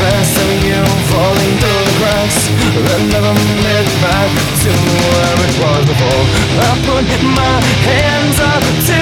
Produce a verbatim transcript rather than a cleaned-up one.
less of you falling through the cracks that never made it back to where it was before. I put my hands up to